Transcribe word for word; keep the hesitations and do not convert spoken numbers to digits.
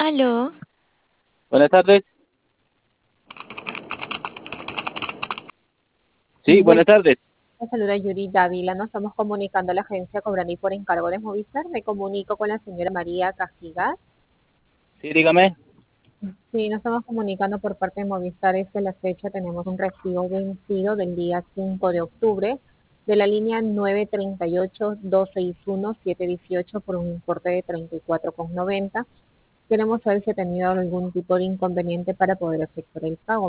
Aló, Buenas tardes. Sí, Bueno, buenas tardes. te saluda Yuri Dávila. Nos estamos comunicando a la agencia Cobrani por encargo de Movistar. Me comunico con la señora María Cajigal. Sí, dígame. Sí, nos estamos comunicando por parte de Movistar. Es que la fecha tenemos un recibo vencido del día cinco de octubre de la línea nueve tres ocho, dos seis uno, siete uno ocho por un importe de treinta y cuatro con noventa. Queremos saber si ha tenido algún tipo de inconveniente para poder efectuar el pago.